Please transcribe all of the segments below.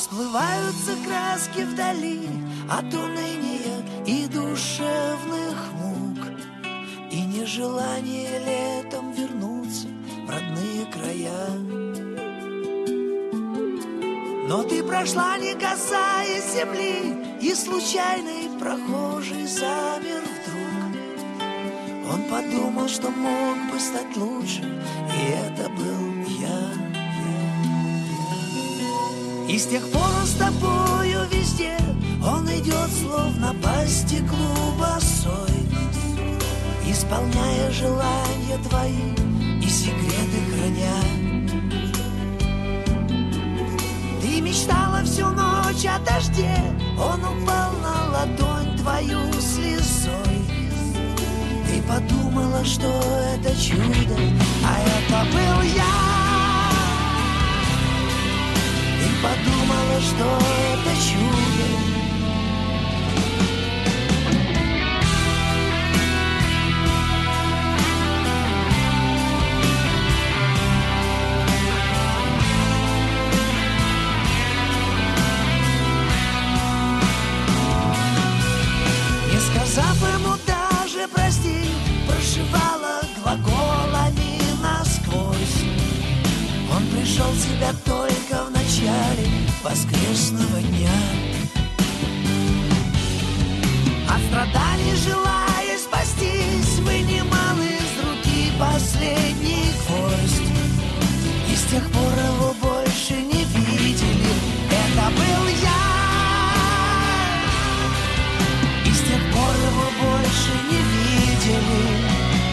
Расплываются краски вдали от уныния и душевных мук, и нежелание летом вернуться в родные края. Но ты прошла, не касаясь земли, и случайный прохожий замер вдруг. Он подумал, что мог бы стать лучше, и это был я. И с тех пор он с тобою везде, он идет словно по стеклу босой, исполняя желания твои и секреты храня. Ты мечтала всю ночь о дожде, он упал на ладонь твою слезой. Ты подумала, что это чудо, а это был я. Подумала, что это чудо. Не сказав ему даже прости, прошивала глаголами насквозь. Он пришел в себя только в начале воскресного дня. От страданий, желая спастись, вынимал из руки последний гвоздь. И с тех пор его больше не видели. Это был я. И с тех пор его больше не видели.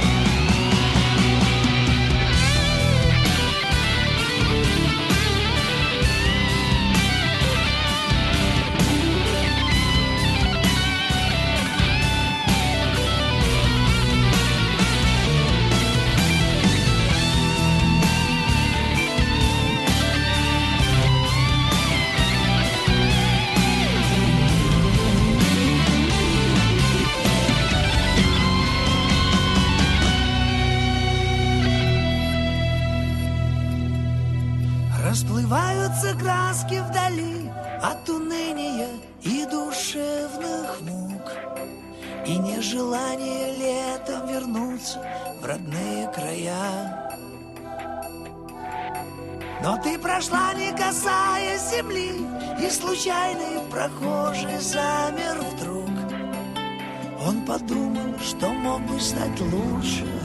Расплываются краски вдали от уныния и душевных мук, и нежелание летом вернуться в родные края. Но ты прошла, не касаясь земли, и случайный прохожий замер вдруг. Он подумал, что мог бы стать лучше,